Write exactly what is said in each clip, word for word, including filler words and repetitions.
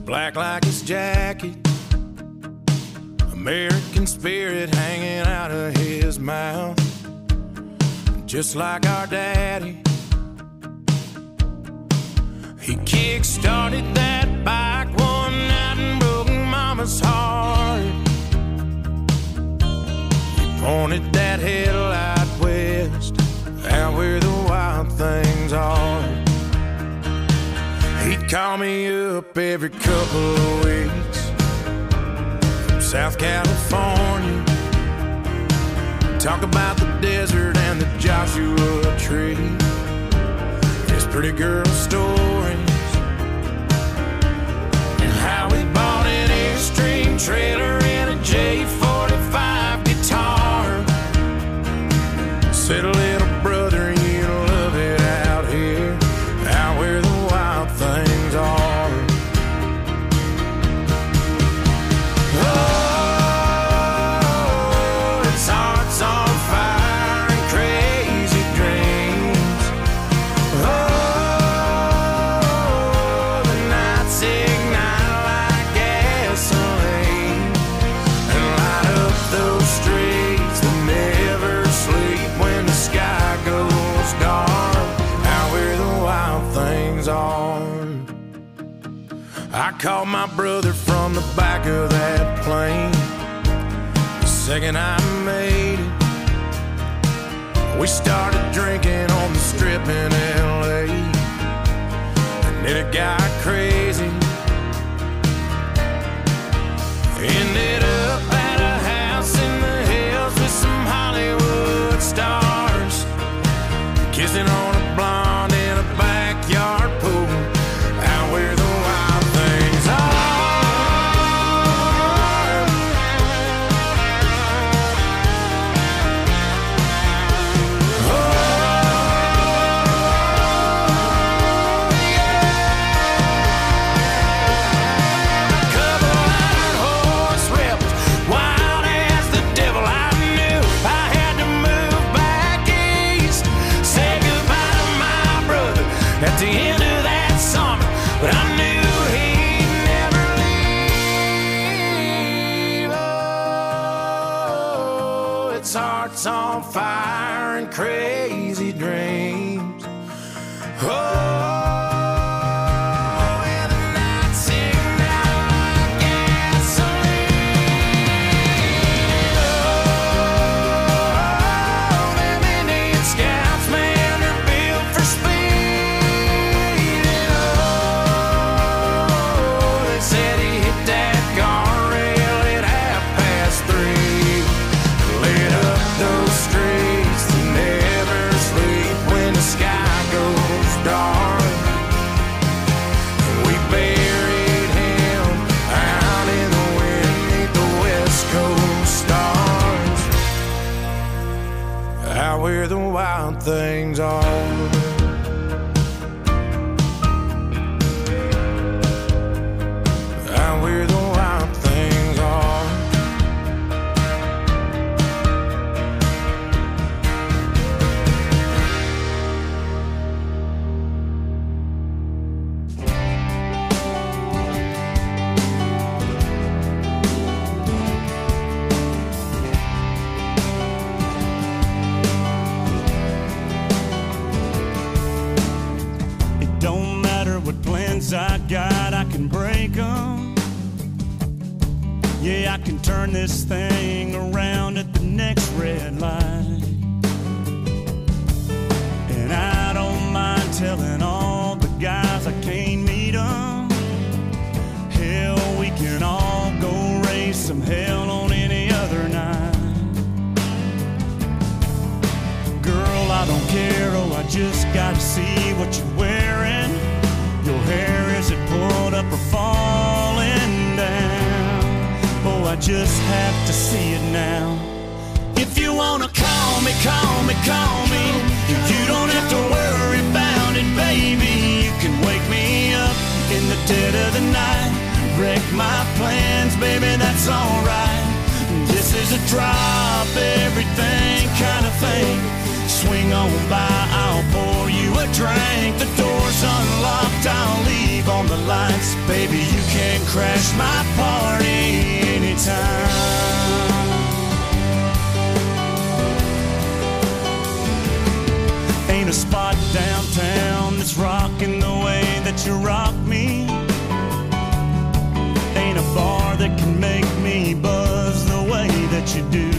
black like his jacket, American spirit hanging out of his mouth, just like our daddy. He kick-started that bike one night and broke Mama's heart. He pointed that headlight west, out where the wild things are. He'd call me up every couple of weeks from South California, talk about the desert and the Joshua Tree, his pretty girl stories, and how he bought an Airstream trailer and a J forty-five guitar. Said, little brother, you love it out here, out where the wild things are. Oh, his heart's on fire and crazy dreams. Oh, the nights ignite like gasoline and light up those streets that never sleep when the sky goes dark, out where the wild things are. I called my brother from the back of that plane the second I made it. We started drinking on the strip in L A, and then it got crazy. Ended up at a house in the hills with some Hollywood stars, kissing on a blonde in a backyard pool, out where the wild things are. Oh, yeah. Couple iron horse rebels, wild as the devil. I knew I had to move back east, say goodbye to my brother at the end of that summer, but I knew he'd never leave. Oh, its heart's on fire and crazy dreams. Oh, and the nights ignite like gasoline. Oh, them Indian scouts, man, they're built for speed. And oh, they said he hit that guardrail at half past three, lit up those streets that never sleep when the sky goes dark. We buried him out in the wind 'neath the West Coast stars, out where the wild things are. Out where the wild things are. It don't matter what plans I got, I can break them. Yeah, I can turn this thing around at the next red light. And I don't mind telling all the guys I can't meet them. Hell, we can all go raise some hell on any other night. Girl, I don't care, oh, I just gotta see what you're wearing. Your hair, is it pulled up or falling down? Oh, I just have to see it now. If you wanna call me, call me, call me. You don't have to worry about it, baby. You can wake me up in the dead of the night, wreck my plans, baby, that's alright. This is a drop everything kind of thing. Swing on by, I'll pour you a drink. The door's unlocked, I'll leave on the lights. Baby, you can crash my party anytime. Ain't a spot downtown that's rocking the way that you rock me. Ain't a bar that can make me buzz the way that you do.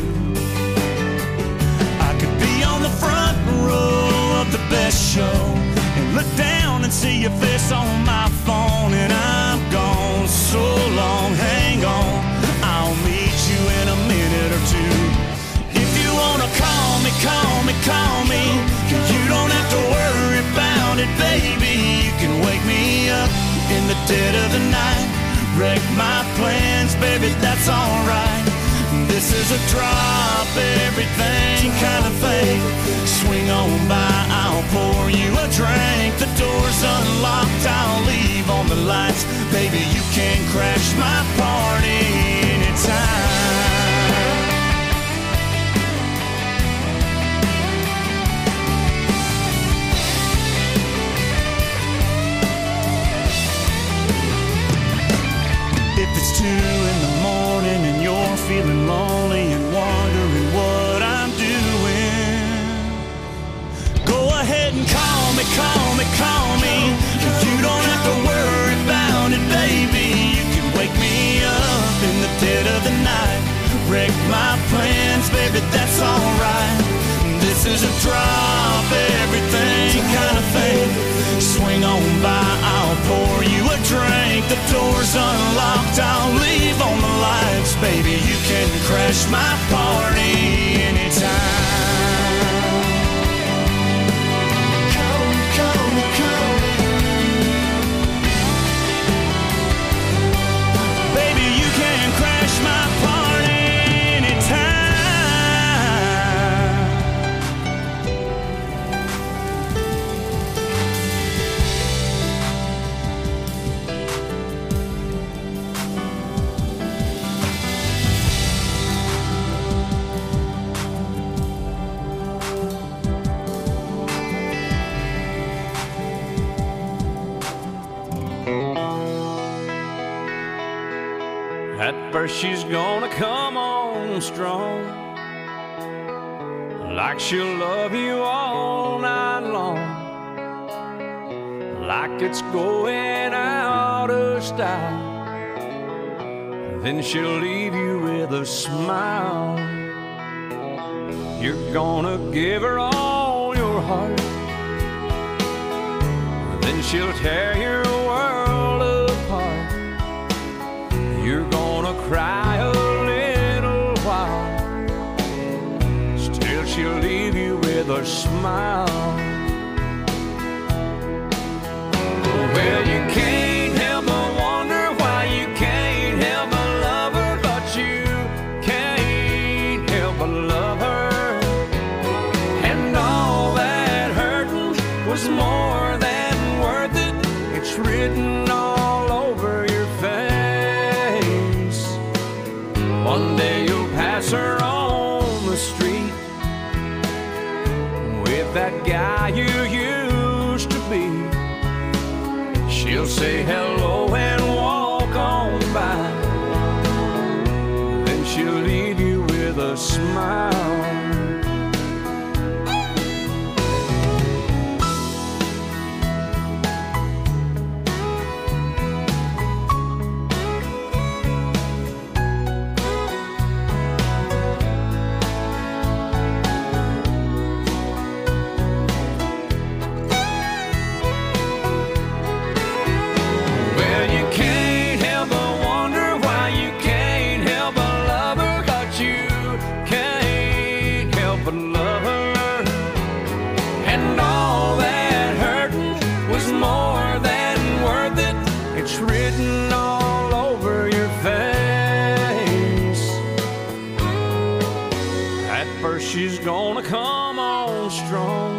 I could be on the front row of the best show and look down and see your face on my phone, and I'm gone so long, hang on, I'll meet you in a minute or two. If you wanna call me, call me, call me, you don't have to worry about it, baby. You can wake me up in the dead of the night, wreck my plans, baby, that's alright. This is a drop everything kind of thing. Swing on by, I'll pour you a drink. The door's unlocked, I'll leave on the lights. Baby, you can crash my party anytime. If it's two in the morning and you're feeling lonely and wondering what I'm doing, go ahead and call me, call me, call me. You don't have to worry about it, baby. You can wake me up in the dead of the night, wreck my plans, baby, that's alright. This is a drop everything kind of thing. Swing on by, I'll pour you a drink. The door's unlocked, I'll leave on the lights. Baby, you can crash my party anytime. Come, come, come. Baby, you can crash my party anytime. At first she's gonna come on strong, like she'll love you all night long, like it's going out of style. Then she'll leave you with a smile. You're gonna give her all your heart, then she'll tear your world apart. You're gonna cry a little while, still she'll leave you with a smile. Well, you can't help but wonder why you can't help but love her, but you can't help but love her. And all that hurting was more than worth it. It's written all over your face. One day you'll pass her on the street with that guy you used to be. She'll say hello and walk on by, then she'll leave you with a smile. She's gonna come on strong,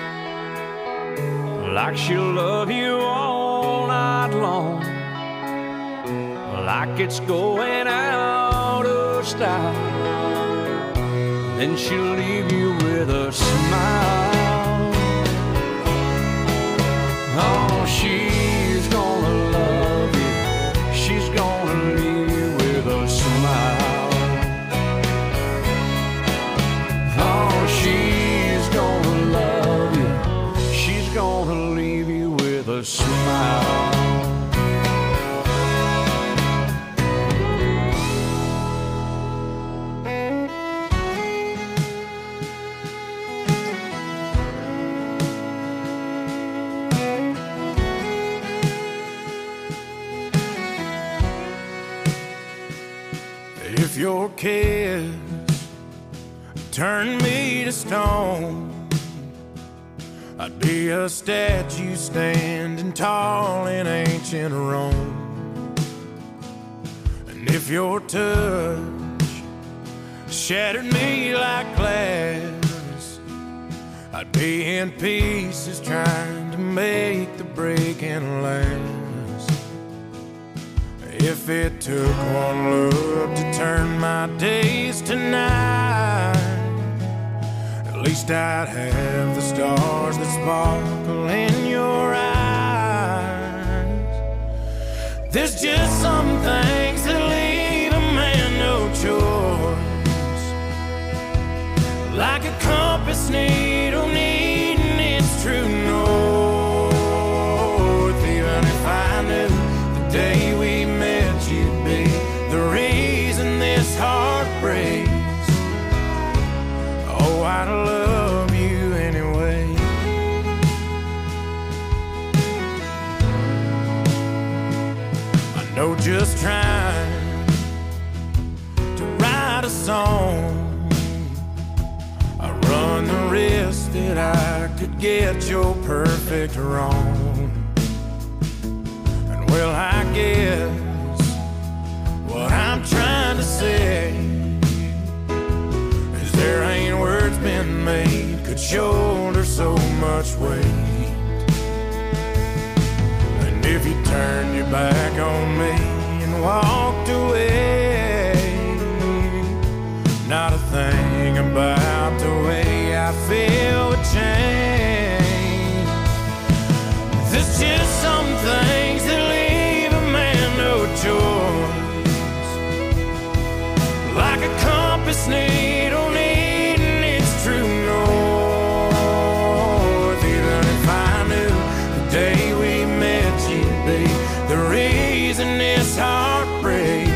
like she'll love you all night long, like it's going out of style. Then she'll leave you with a smile. If your kiss turned me to stone, I'd be a statue standing tall in ancient Rome. And if your touch shattered me like glass, I'd be in pieces trying to make the breaking last. If it took one look to turn my days to night, at least I'd have the stars that sparkle in your eyes. There's just some things that leave a man no choice, like a compass needle needing its true north. Even if I knew the day we met you'd be the reason this heart breaks, oh, I'd love you anyway. I know just trying to write a song, I run the risk that I could get your perfect wrong. And well, I guess what I'm trying to say is there ain't words been made could shoulder so much weight. And if you turned your back on me and walked away, not a thing about the way I feel would change. There's just some things that leave a man no choice, like a compass needle needing its true north. Even if I knew the day we met you'd be the reason this heart breaks,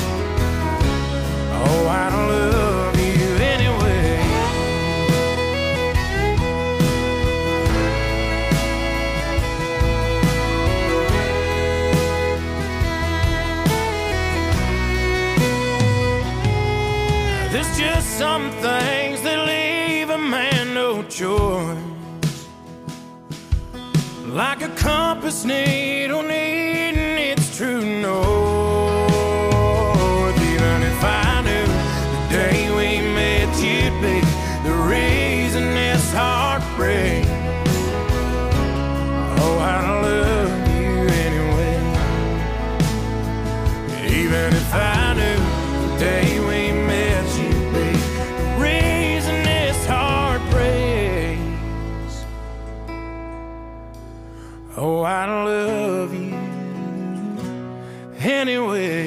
oh, I'd love you anyway. There's just some things that leave a man no choice, like a compass needle needing its true north. Even if I knew the day we met you'd be the reason this heart breaks, oh, I'd love you anyway. Even if I knew the day we met you'd be the reason this heart breaks, oh, I'd love you anyway.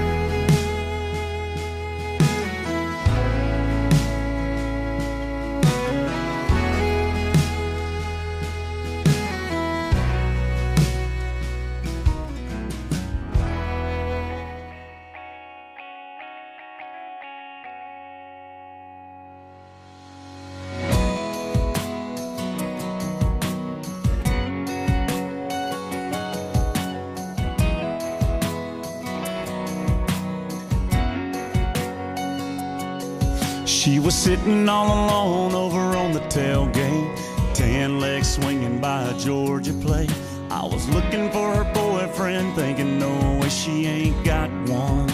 She was sitting all alone over on the tailgate, tan legs swinging by a Georgia plate. I was looking for her boyfriend, thinking no way she ain't got one.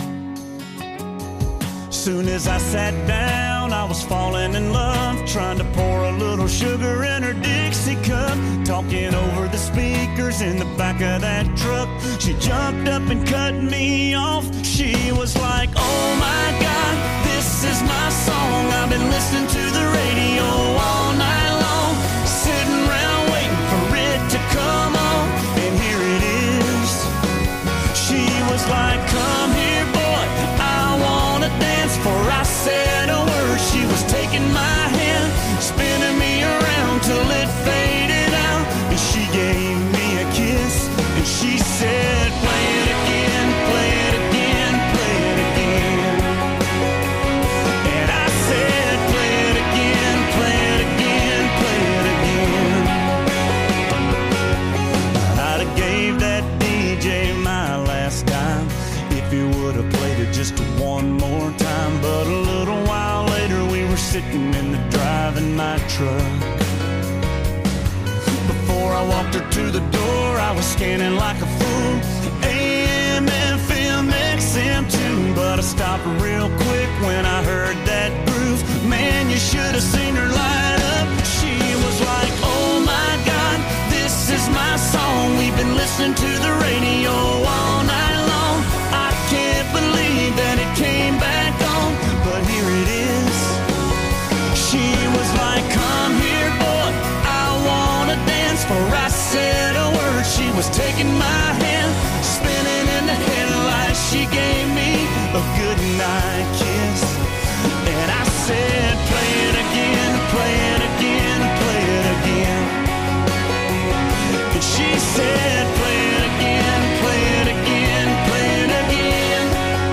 Soon as I sat down, I was falling in love, trying to pour a little sugar in her Dixie cup, talking over the speakers in the back of that truck. She jumped up and cut me off. She was like, oh my God, this is my song. I've been listening to the radio all night long, sitting around waiting for it to come on, and here it is. She was like, come here, boy, I wanna dance. Before I said a word, she was taking my hand, spinning me around till it faded out. And she gave me a kiss, and she said, play it again, play it again, play it again. And I said, play it again, play it again, play it again. I'd have gave that D J my last dime if you would have played it just one more time. But a little while later we were sitting in the driving my truck. Before I walked her to the door, I was scanning like a fool. A M, F M, X M too. But I stopped real quick when I heard that groove. Man, you should have seen her light up. She was like, oh my God, this is my song. We've been listening to the radio all night long. I can't believe that it came back on, but here it is. She was like, come here, boy, I wanna dance. For I said a word, she was taking my hand, spinning in the headlights. She gave me a good night kiss, and I said, play it again, play it again, play it again. And she said, play it again, play it again, play it again.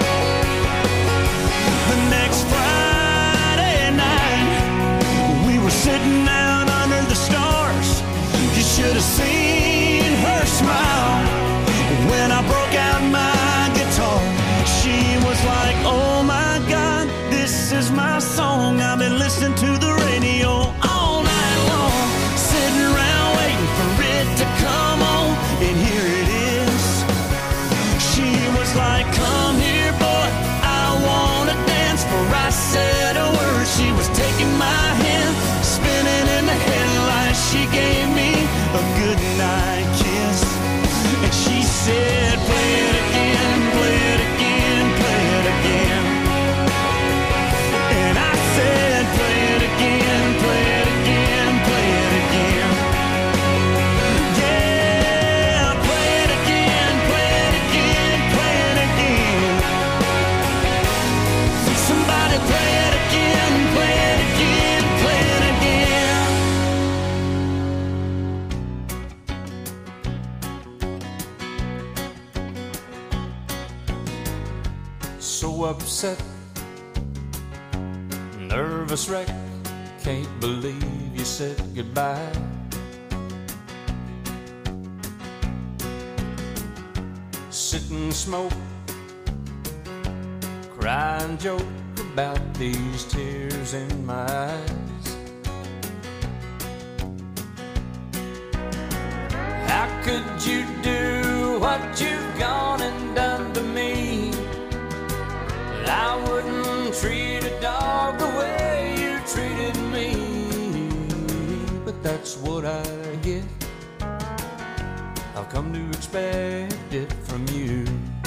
The next Friday night, we were sitting out under the stars. You should have seen her smile when I broke out my guitar. She was like, oh my God, this is my song. I've been listening to the radio all night long, sitting around waiting for it to come on, and here it is. She was like, come here, boy, I wanna dance. For I said a word, she was taking my hand, spinning in the headlights. She gave me a good night kiss, and she said, play it again, play it again, play it again. And I said, play it again, play it again, play it again. Yeah, play it again, play it again, play it again. Somebody play it again, play it again, play it again. So upset, nervous wreck, can't believe you said goodbye. Sit and smoke, cry and joke about these tears in my eyes. How could you do what you've gone and done to me? I wouldn't treat a dog the way you treated me, but that's what I get. I've come to expect it from you.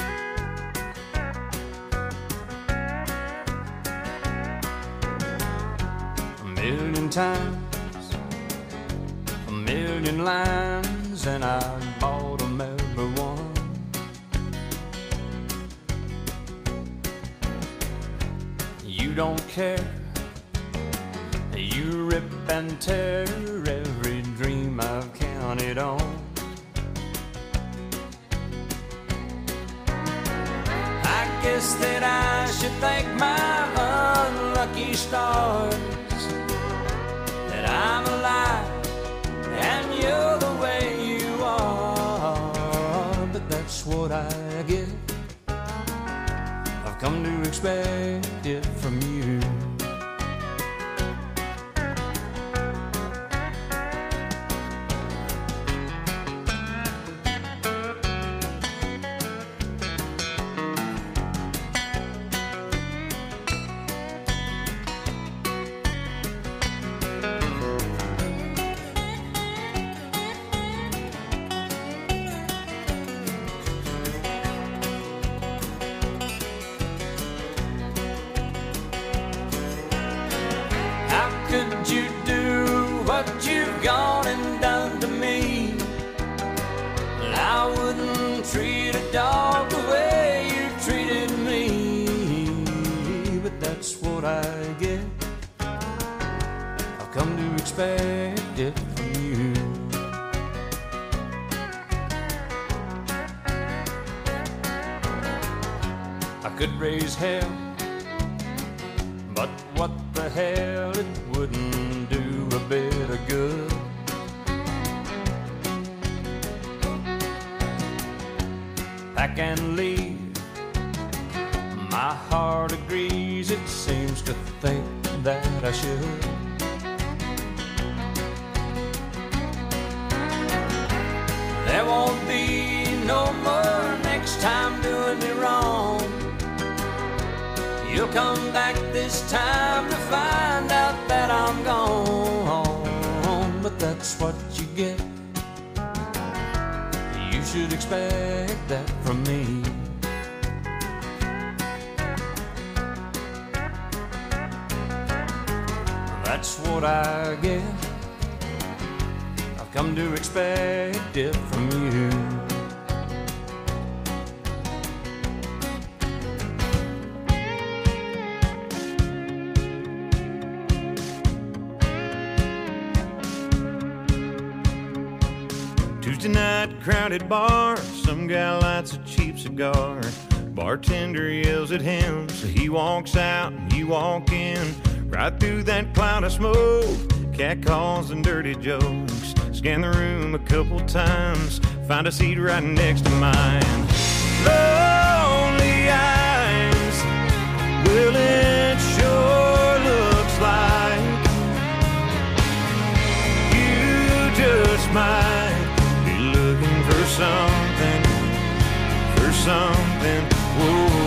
A million times, a million lines, and I bought them every one. You don't care, you rip and tear every dream I've counted on. I guess that I should thank my unlucky stars that I'm alive and you're the way you are. But that's what I get. I've come to expect it from you. Could you do what you've gone and done to me? I wouldn't treat a dog the way you treated me, but that's what I get. I've come to expect it from you. I could raise hell, but what the hell, it wouldn't do a bit of good. Pack and leave, heart agrees, it seems to think that I should. There won't be no more next time doing me wrong. You'll come back this time to find out that I'm gone. But that's what you get. You should expect that from me. That's what I get. I've come to expect it from you. Tuesday night, crowded bar, some guy lights a cheap cigar. Bartender yells at him, so he walks out and you walk in. Right through that cloud of smoke, cat calls and dirty jokes. Scan the room a couple times, find a seat right next to mine. Lonely eyes, well it sure looks like you just might be looking for something, for something. Whoa.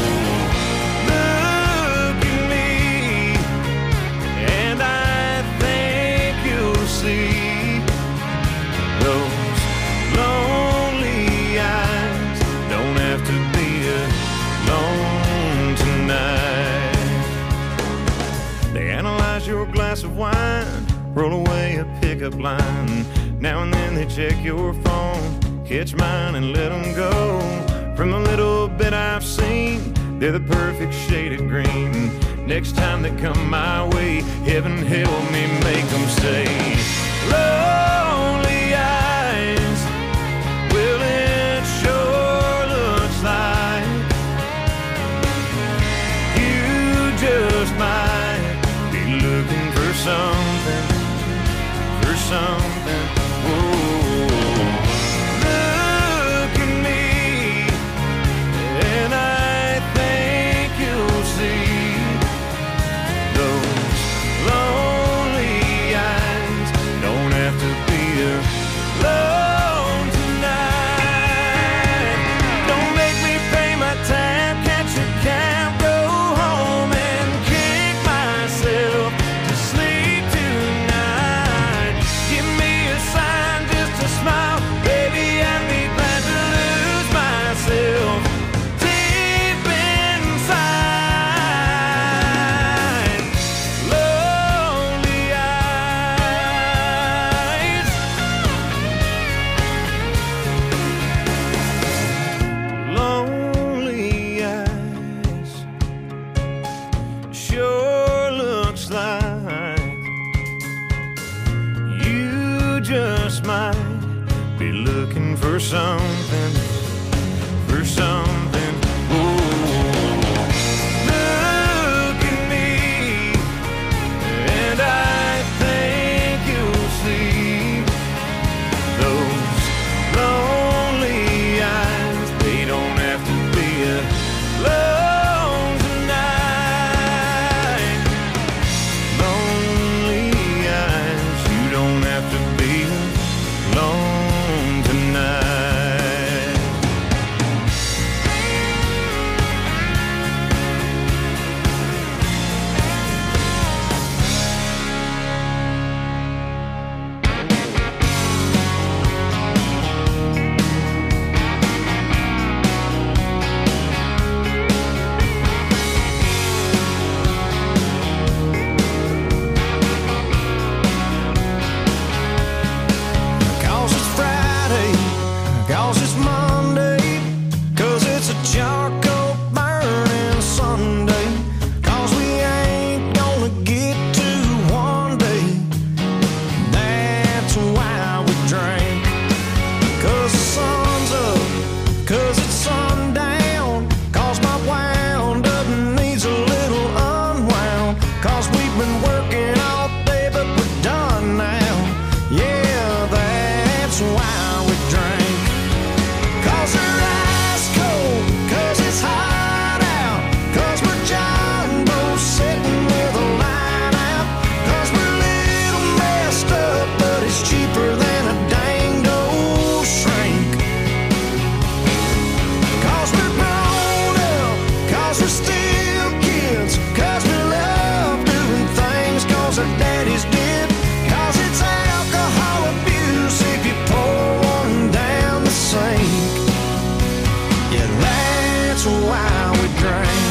Look at me, and I think you'll see those lonely eyes don't have to be alone tonight. They analyze your glass of wine, roll away a pickup line. Now and then they check your phone, catch mine and let them go. From the little bit I've seen, they're the perfect shade of green. Next time they come my way, heaven help me make them say, lonely eyes, well it sure looks like you just might be looking for something, for something. Whoa. Look at me, and I think you'll see those lonely eyes don't have to be alone tonight. Don't make me pay my tab, catch a cab, go home and kick myself to sleep tonight. Give me a sign, just a smile, baby, I'd be glad to lose myself deep inside. Lonely eyes, lonely eyes, sure looks like you just might be looking for something, for something. Ooh. Look at me, and I think you'll see those lonely eyes. They don't have to be alone tonight. Lonely eyes, you don't have to be alone tonight. Cause it's Friday, cause it's Monday, cause it's a charcoal burning Sunday, cause we ain't gonna get to one day. That's why we drink. Cause the sun's up, cause it's sundown, cause my wound up needs a little unwound, cause we've been working all day but we're done now. Yeah, that's why we drink. Cause they're ice cold, cause drank.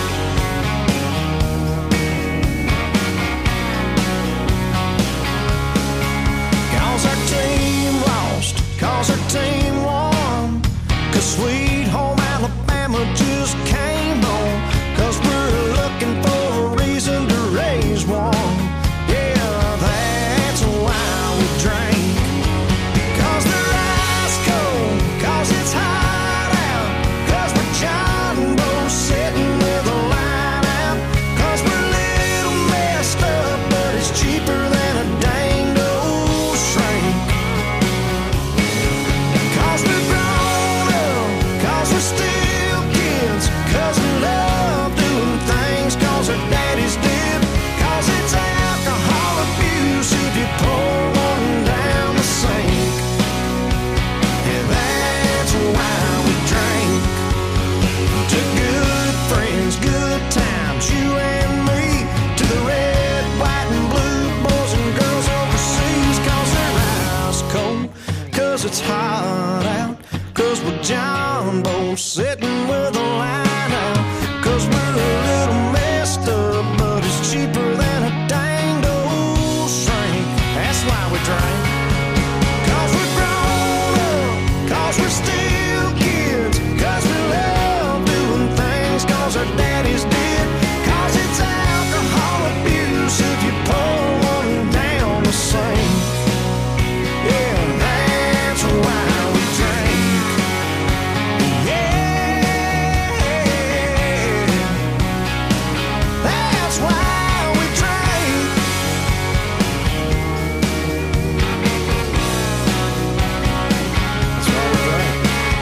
Cause our team lost, cause our team won, cause Sweet Home Alabama just came on, cause we're looking for a reason to raise one. Yeah, that's why we drink. Cause the ice cold, cause it's hot out, cause we're John Boy sitting with a line out, cause we're a little messed up, but it's cheaper than a dang old shrink. Cause we're grown up, cause we're still kids, cause we love doing things cause our daddies did, cause it's alcohol abuse if you pour one down the sink. And that's why we drink. To good friends, good times, you and me, to the red, white, and blue boys and girls overseas, cause they're ice cold, cause it's hot out, cause we're John Boy sitting with a line out, cause we're a little messed up, but it's cheaper than a dang old shrink. That's why we drink. Cause we're grown up, cause we're still kids, cause we love doing things cause our daddies did, cause it's alcohol abuse if you pour one down the sink. Yeah, that's why we drink. Yeah, that's why we drink. That's why we drink.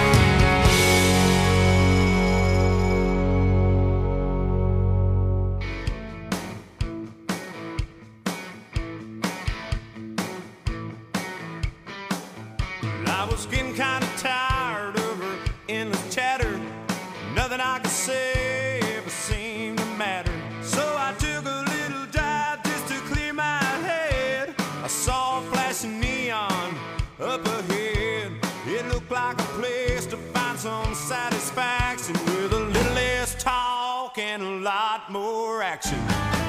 I was getting kind of tired of her endless chatter. Nothing I could say ever seemed to matter. So I took a little drive just to clear my head. I saw a flashing neon up ahead. It looked like a place to find some satisfaction with a little less talk and a lot more action.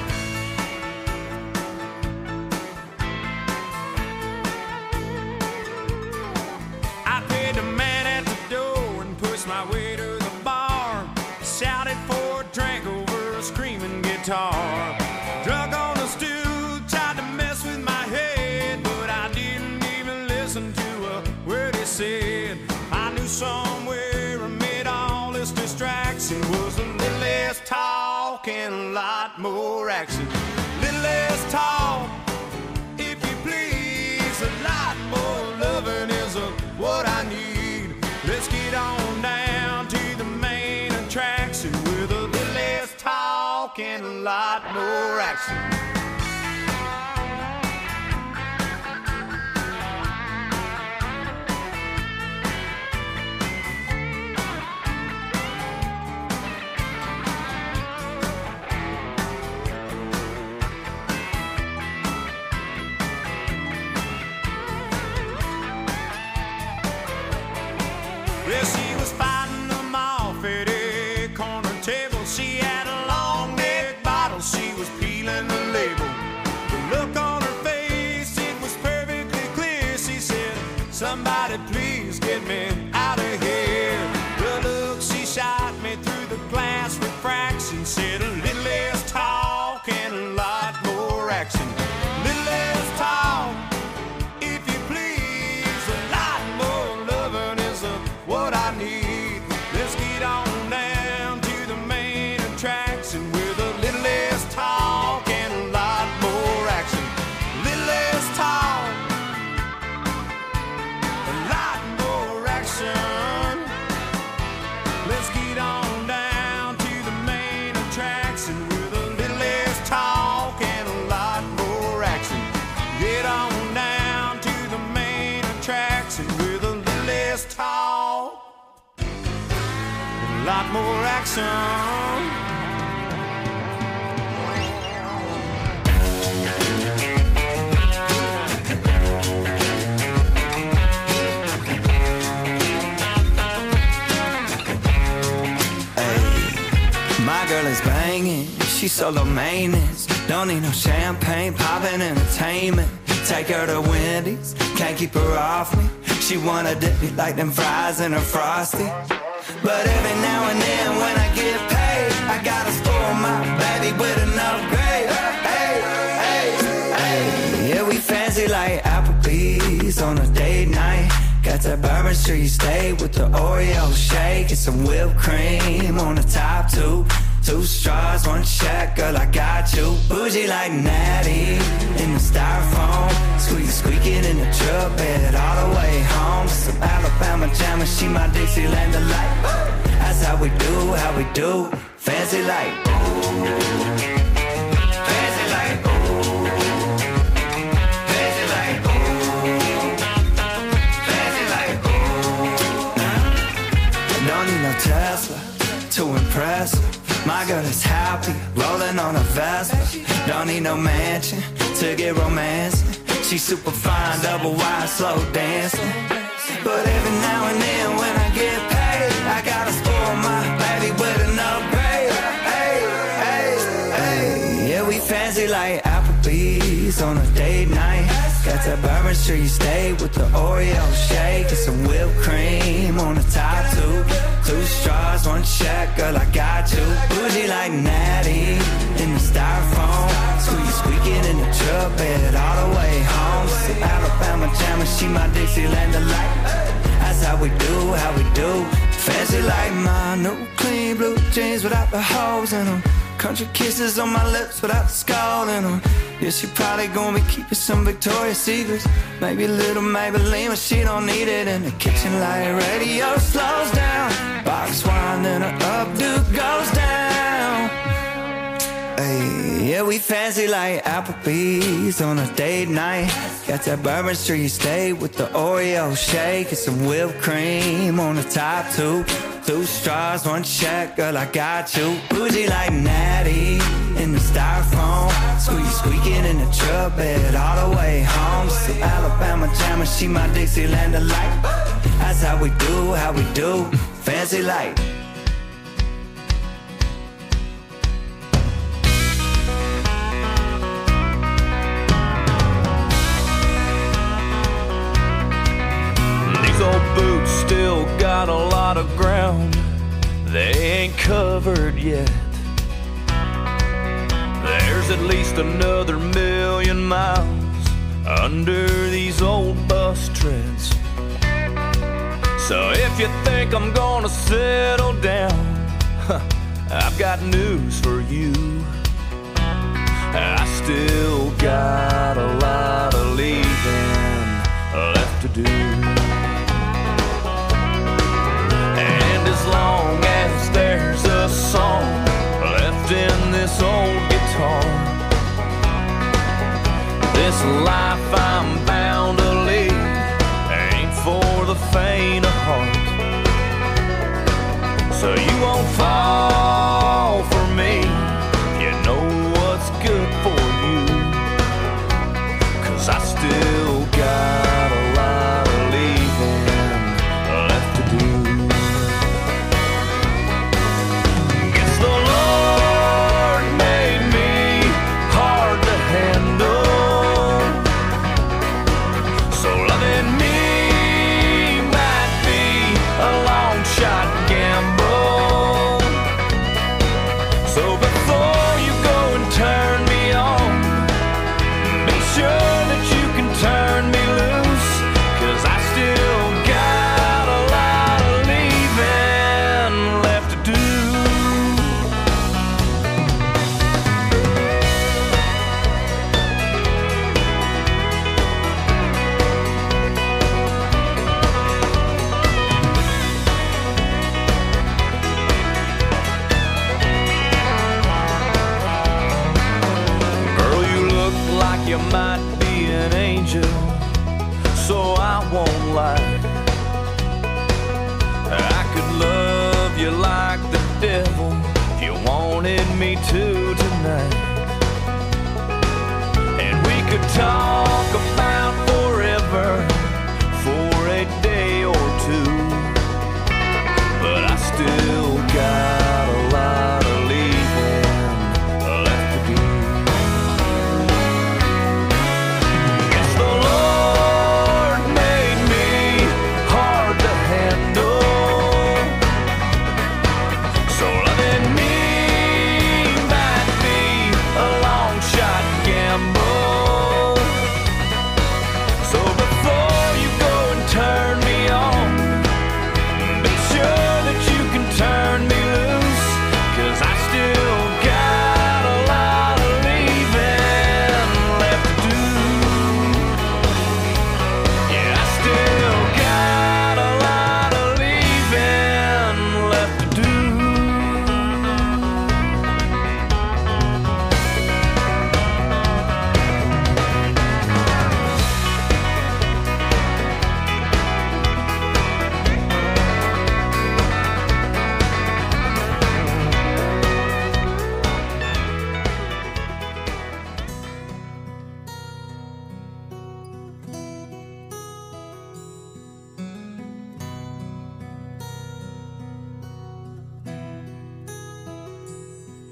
I paid the man at the door and pushed my way to the bar. Shouted for a drink over a screaming guitar. Drunk on the stool, tried to mess with my head, but I didn't even listen to a word he said. I knew somewhere amid all this distraction was a little less talk and a lot more action. Little less talk, if you please, a lot more loving is a what I need. Let's get on down to the main attraction with a little less talk and a lot more action. Well, she was fighting them off at a corner table. She had a long neck bottle, she was peeling the label. The look on her face, it was perfectly clear. She said, somebody please get me out of here. The look she shot me through the glass refraction said, a little less talk and a lot more action. Little less talk, if you please, a lot more loving is a what I need. Let's get on down to the main attraction with a little less talk and a lot more action. Little less talk, a lot more action. Let's get on down to the main attraction with a little less talk and a lot more action. Get on down to the main attraction with a little less talk, a lot more action. My girl is banging, she's solo maintenance. Don't need no champagne, poppin' entertainment. Take her to Wendy's, can't keep her off me. She wanna dip me like them fries in her Frosty. But every now and then when I get paid, I gotta spoil my baby with an upgrade. Hey, hey, hey. Yeah, we fancy like Applebee's on a date night. Got that Bourbon Street steak with the Oreo shake and some whipped cream on the top two. Two straws, one check, girl, I got you. Bougie like Natty in the styrofoam. Squeak, squeaking in the truck bed all the way home. Some Alabama jammer, she my Dixieland delight. That's how we do, how we do. Fancy like fancy like fancy like fancy like Don't need no Tesla to impress her. My girl is happy, rolling on a Vespa. Don't need no mansion to get romance. She's super fine, double wide, slow dancing. But every now and then when I get paid, I gotta spoil my baby with an upgrade. Hey, hey, hey. Yeah, we fancy like Applebee's on a date night. Got that Bourbon Street steak with the Oreo shake and some whipped cream on the top two. Two straws, one check, girl, I got you. Bougie like Natty in the styrofoam. Squeak, squeaking in the truck bed all the way home. Some Alabama jammer, she my Dixieland delight. That's how we do, how we do. Fancy like my new clean blue jeans without the holes in them. Country kisses on my lips without the skull in them. Yeah, she probably gonna be keeping some Victoria's Secrets. Maybe a little Maybelline, but she don't need it. In the kitchen light radio slows down. Box wine and her updo goes down. Hey, yeah, we fancy like Applebee's on a date night. Got that Bourbon Street steak with the Oreo shake and some whipped cream on the top two. Two straws, one check, girl, I got you. Bougie like Natty in the styrofoam. Squeak, squeaking in the truck bed all the way home. Some Alabama jammer, she my Dixieland delight. That's how we do, how we do. Fancy like old boots still got a lot of ground they ain't covered yet. There's at least another million miles under these old bus treads. So if you think I'm gonna settle down, I've got news for you. I still got a lot of leaving left to do. As long as there's a song left in this old guitar, this life I'm bound to lead ain't for the faint of heart. So you won't fall for me, you know what's good for you. 'Cause I still got a lot of leaving left to do. Talk about forever for a day or two, but I still got a lot of leave.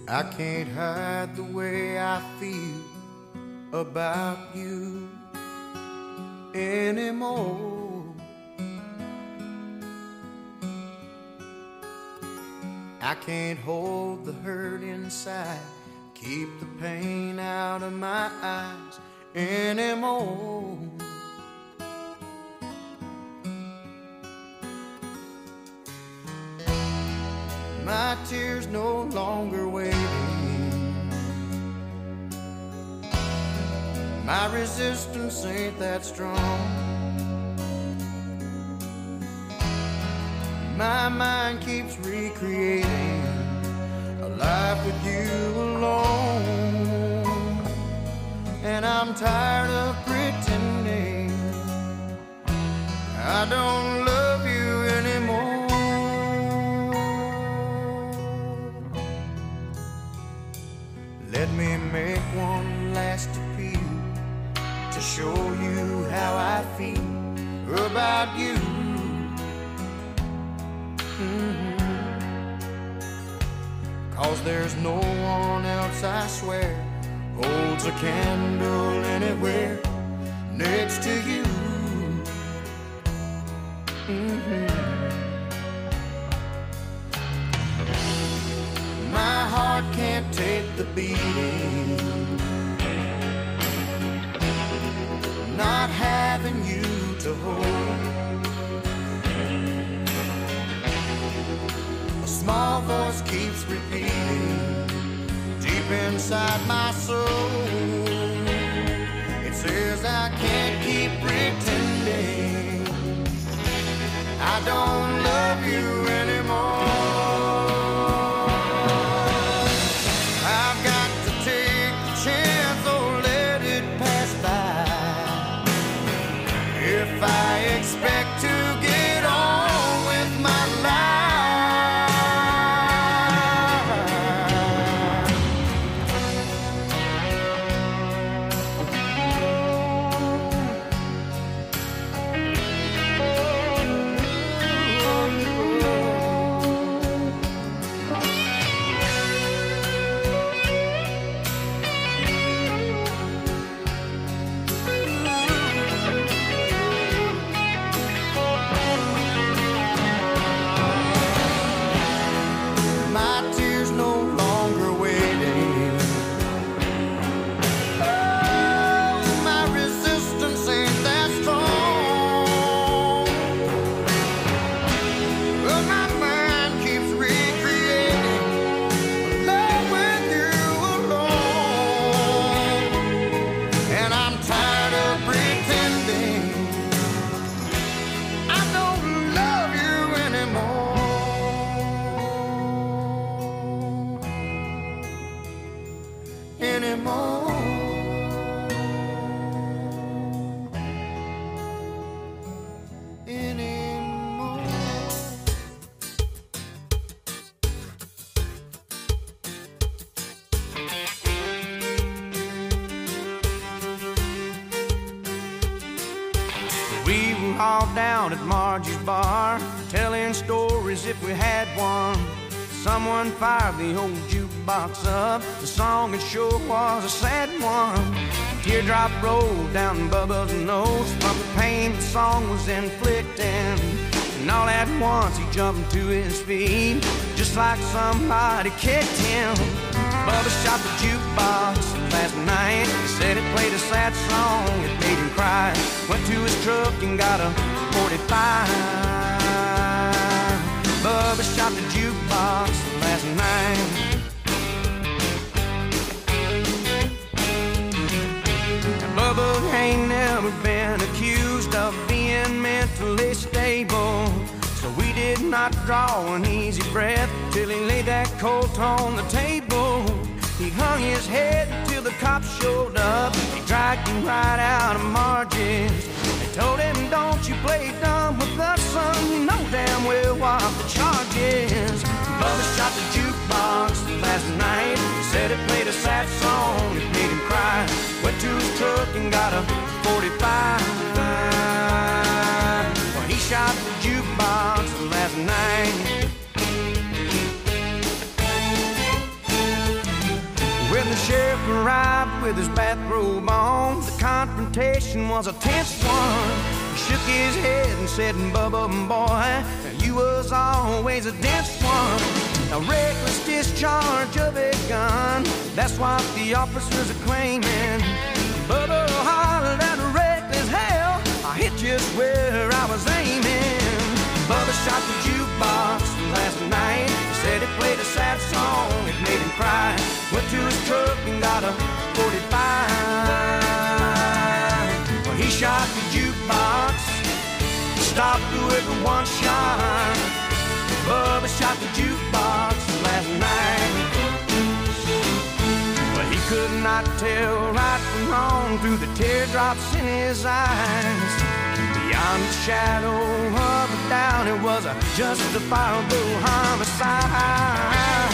I can't hide the way I feel about you anymore. I can't hold the hurt inside, keep the pain out of my eyes anymore. My tears no longer waiting. My resistance ain't that strong. My mind keeps recreating a life with you alone. And I'm tired of pretending I don't love you anymore. Let me make one last appeal to show you how I feel about you. Mm-hmm. 'Cause there's no one else, I swear, holds a candle anywhere next to you. Mm-hmm. My heart can't take the beating, not having you to hold. A small voice keeps repeating deep inside my soul. It says I can't keep pretending I don't love you anymore. If I expect to get on with my all down at Margie's bar, telling stories if we had one. Someone fired the old jukebox up. The song it sure was a sad one. A teardrop rolled down Bubba's nose from the pain the song was inflicting. And all at once he jumped to his feet, just like somebody kicked him. Bubba shot the jukebox last night. He said it played a sad song, it made him cry. Went to his truck and got a forty-five. Bubba shot the jukebox last night. Now, Bubba ain't never been accused of being mentally stable, so we did not draw an easy breath till he laid that colt on the table. He hung his head till the cops showed up. He dragged him right out of Margie's. They told him, don't you play dumb with us, son. You know damn well what the charge is. Bubba shot the jukebox last night. He said it played a sad song, it made him cry. Went to his truck and got a forty-five. Well, he shot the jukebox last night. sheriff arrived with his bathrobe on. The confrontation was a tense one. He shook his head and said, Bubba, boy, you was always a dense one. A reckless discharge of a gun, that's what the officers are claiming. Bubba hollered at reckless hell, I hit just where I was aiming. Bubba shot the jukebox last night. He said it played a sad song, it made him cry. Went to his truck and got a forty-five. Well, he shot the jukebox, stopped with one shot. Bubba shot the jukebox last night. But he could not tell right from wrong through the teardrops in his eyes. Beyond the shadow of a doubt, it was a justifiable homicide.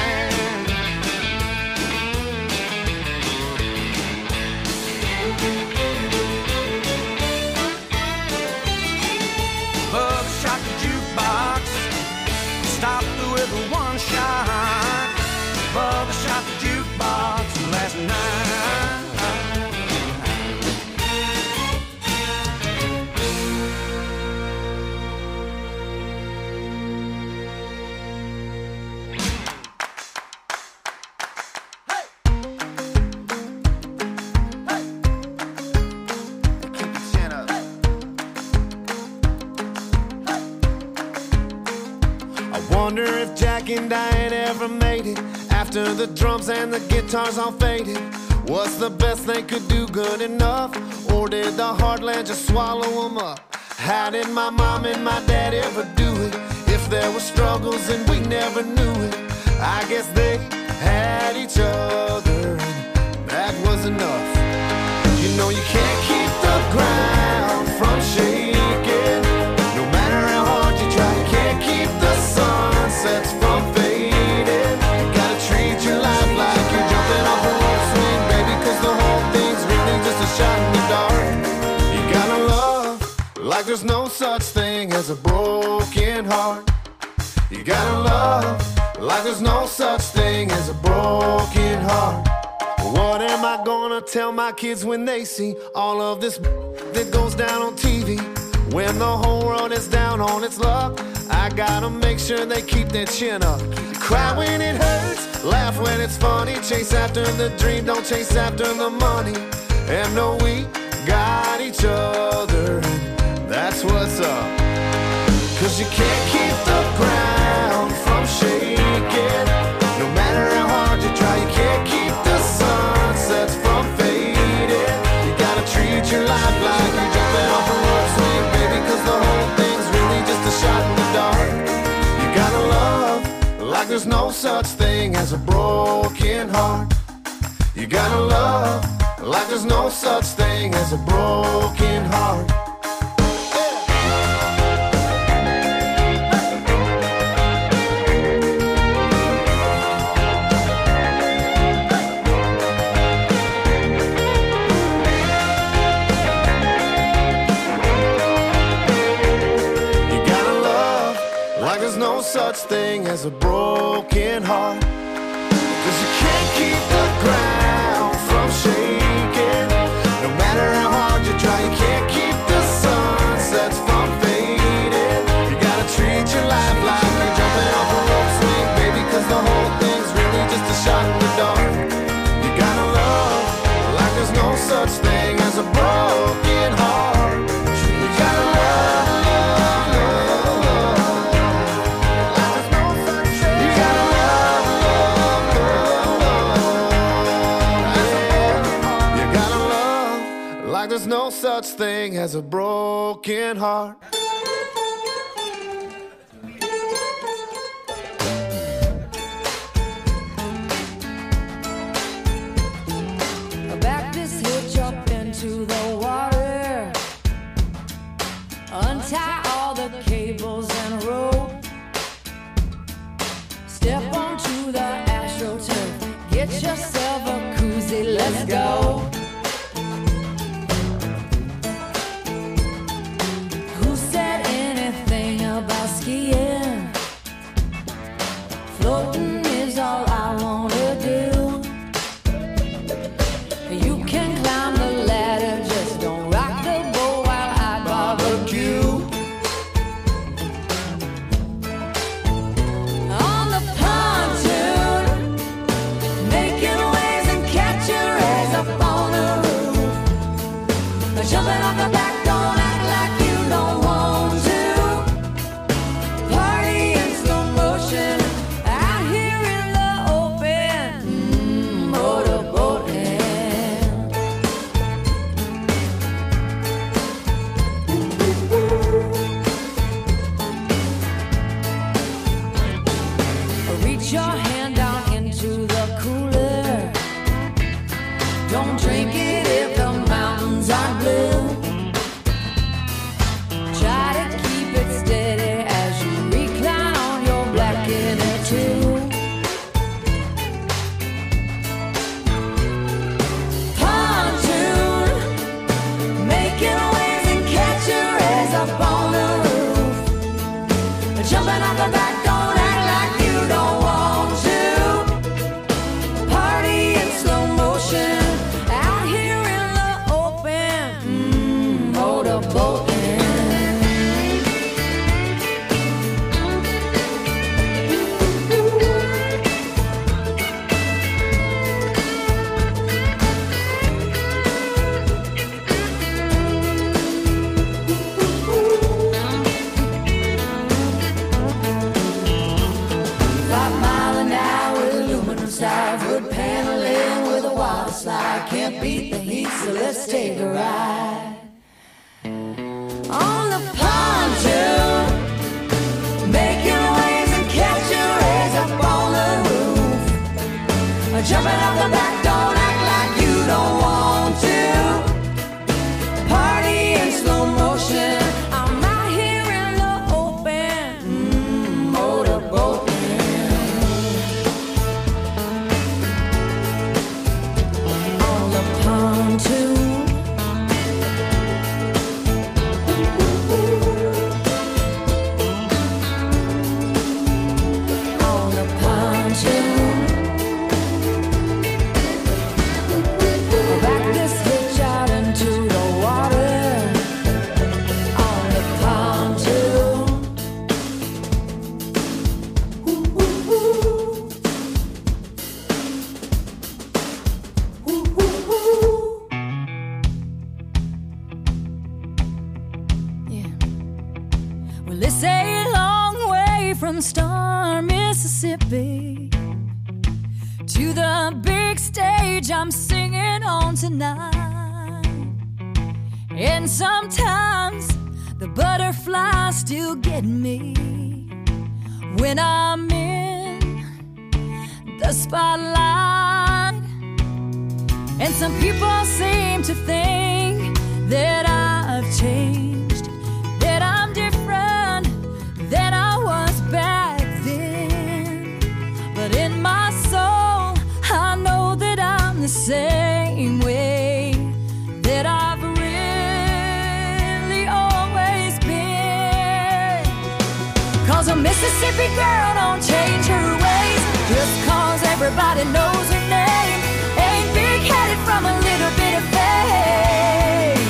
Bubba shot the jukebox, stopped with one shot. Bubba shot the jukebox last night. Wonder if Jack and Diane ever made it after the drums and the guitars all faded. What's the best they could do good enough? Or did the heartland just swallow them up? How did my mom and my dad ever do it? If there were struggles and we never knew it, I guess they had each other and that was enough. You know you can't keep the ground from shaking. No matter how hard you try, you can't keep the sunsets from fading. You gotta treat your life like you're jumping off a rope swing, baby, cause the whole thing's really just a shot in the dark. You gotta love like there's no such thing as a broken heart. You gotta love like there's no such thing as a broken heart. What am I gonna tell my kids when they see all of this that goes down on T V? When the whole world is down on its luck, I gotta make sure they keep their chin up. Cry when it hurts, laugh when it's funny. Chase after the dream, don't chase after the money. And know we got each other, and that's what's up. Cause you can't keep the ground from shaking. No matter how hard you try, you can't keep the sunsets from fading. You gotta treat your life like you're jumping off a rope swing, baby, cause the whole thing's really just a shot in the dark. You gotta love like there's no such thing as a broken heart. You gotta love like there's no such thing as a broken heart. Such thing as a broken heart. Cause you can't keep the ground from shaking. No matter how hard you try, you can't keep the sunsets from fading. You gotta treat your life like you're jumping off a rope swing, baby, cause the whole thing's really just a shot in the dark. You gotta love like there's no such thing as a broken heart. You gotta love. There's no such thing as a broken heart. Back this hitch up into the water, untie all the cables and rope, step onto the AstroTurf, get yourself a koozie, let's go. Skiing, floating is all I wanna do. slide. Can't beat the heat, so let's take a ride. On the pontoon, making waves and catching rays up on the roof. Jumping out the back, don't act like you don't want to. Party in slow motion. I'm out here in the open, mm, motorboating. On the pontoon. On the pontoon. Back this hitch out into the water. On the pontoon. Ooh, ooh, ooh. Ooh, ooh, ooh. Yeah. Well, it's a long way from Star, Mississippi, to the big stage I'm singing on tonight. And sometimes the butterflies still get me when I'm in the spotlight. And some people seem to think that I've changed, that I'm different than I was back then. But in my soul, I know that I'm the same way that I've really always been. Cause a Mississippi girl don't change her ways just cause everybody knows her name. Ain't big-headed from a little bit of fame.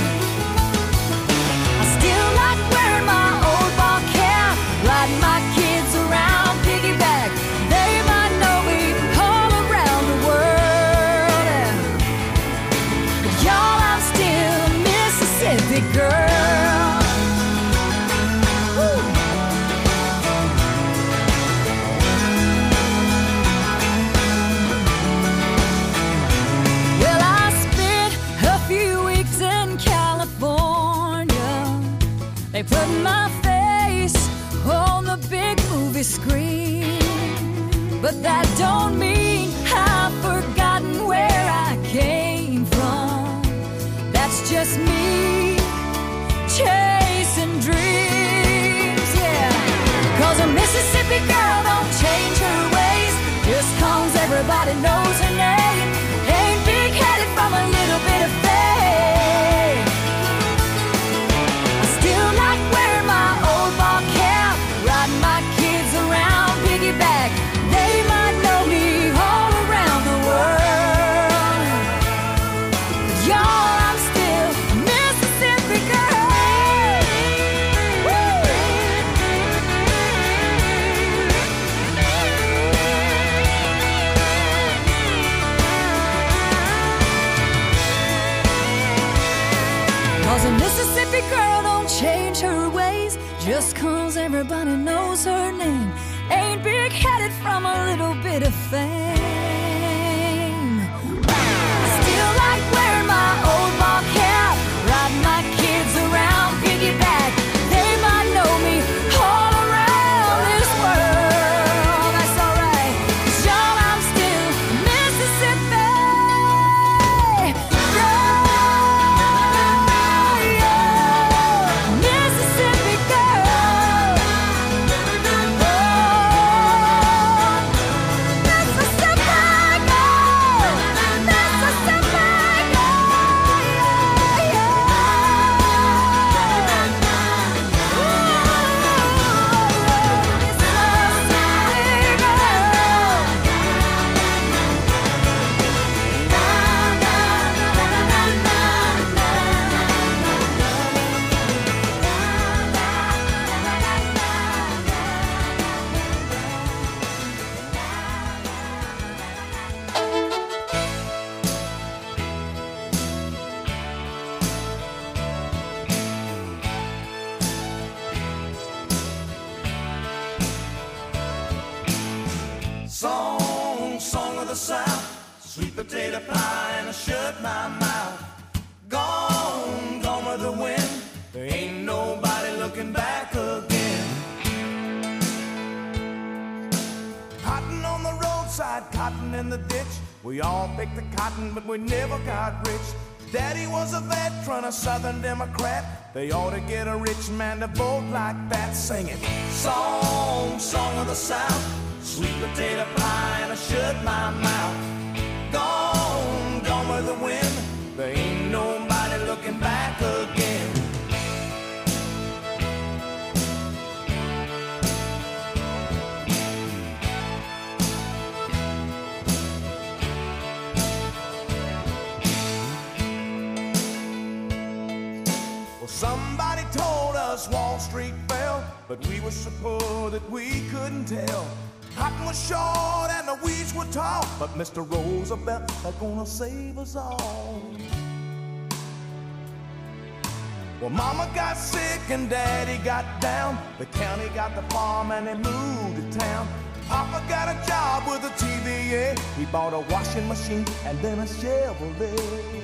I still like wearing my old ball cap, riding my kids around piggyback. They might know me all around the world. But y'all, I'm still a Mississippi girl. Woo. Well, I spent a few weeks in California. They put my face on the big movie screen. But that don't mean I've forgotten where I came from. That's just me chasing dreams, yeah. Cause a Mississippi girl don't change her ways just cause everybody knows her name. Ain't big-headed from a little bit of fame. I still like wearing my old ball cap, riding my kids around piggyback. They might know me all around the world. Y'all, I'm still a Mississippi girl. Woo! Cause a Mississippi girl don't change her ways just cause everybody knows her name. Ain't big-headed from a little bit of fame. I still like wearing my old ball cap, riding my kids around piggyback. They might know me all around this world. That's alright. 'Cause y'all, I'm still Mississippi girl. Yeah. Mississippi girl. Oh, Mississippi girl. Mississippi girl. Yeah, Song, song of the South, sweet potato pie, and I shut my mouth. Gone, gone with the wind. There ain't nobody looking back again. Cotton on the roadside, cotton in the ditch. We all picked the cotton, but we never got rich. Daddy was a veteran, a Southern Democrat. They ought to get a rich man to vote like that. Singing song, song of the South, sweet potato pie, and I shut my mouth. Gone, gone with the wind. There ain't nobody looking back again. Somebody told us Wall Street fell, but we were so poor that we couldn't tell. Cotton was short and the weeds were tall, but Mister Roosevelt is gonna save us all. Well, Mama got sick and Daddy got down. The county got the farm and they moved to town. Papa got a job with a T V A. He bought a washing machine and then a Chevrolet.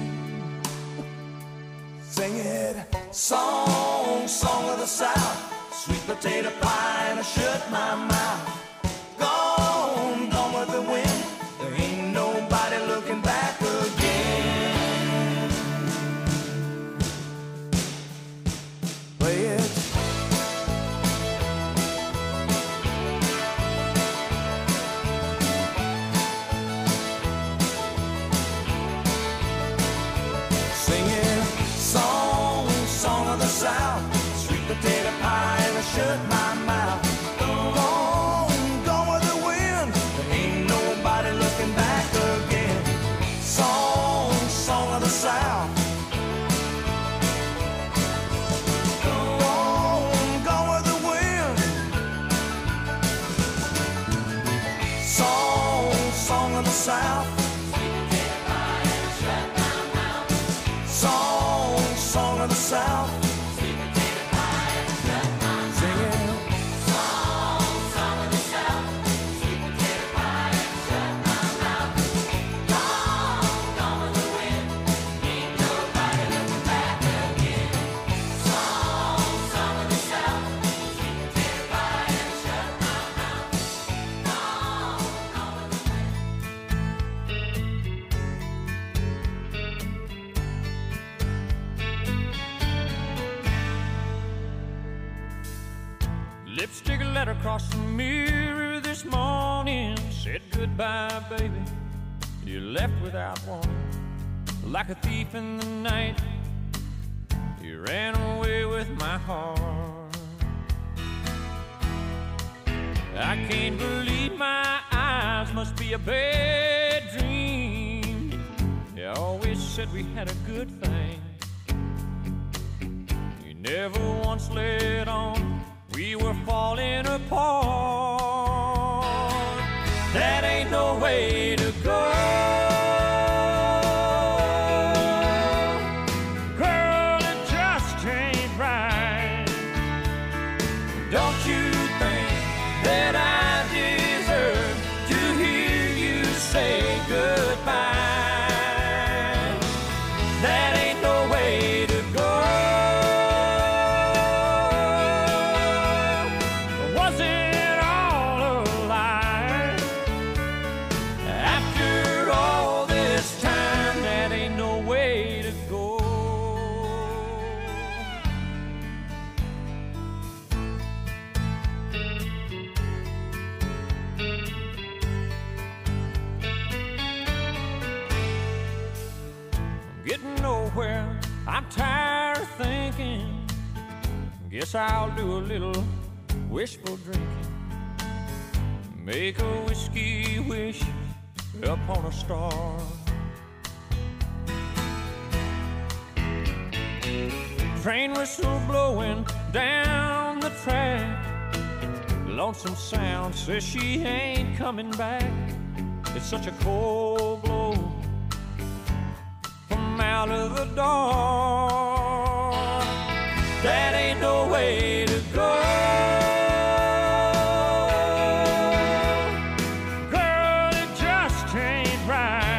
Sing it, song, song of the South, sweet potato pie, and I shut my mouth. Gone, gone with the wind. There ain't nobody looking back again. Play it. Sing it. Song, song of the South, sweet potato pie, and I shut my mouth. Gone, gone with the wind. There ain't nobody looking back again. Song, song of the South. Gone, gone with the wind. Song, song of the South. Song, song of the South. Sweet potato pie, shut my mouth. Singing. Song, song of the South. Sweet potato pie, shut my mouth. Gone, gone with the wind. Ain't nobody looking back again. Song, song of the South. Sweet potato pie, shut my mouth. Gone, gone with the wind. Lipstick letter across the mirror this morning said goodbye, baby. You left without warning, like a thief in the night. You ran away with my heart. I can't believe my eyes, must be a bad dream. You always said we had a good thing. You never once let on we were falling apart. That ain't no way to go. Girl, it just ain't right. Don't you think that I deserve to hear you say goodbye? That ain't no way to go. I'm tired of thinking. Guess I'll do a little wishful drinking. Make a whiskey wish upon a star. Train whistle blowing down the track. Lonesome Sound says she ain't coming back. It's such a cold blow from out of the dark. That ain't no way to go. Girl, it just ain't right.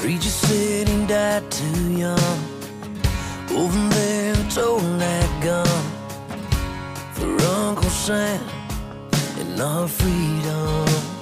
Preacher said he died too young. Over there toting that gun for Uncle Sam and our freedom.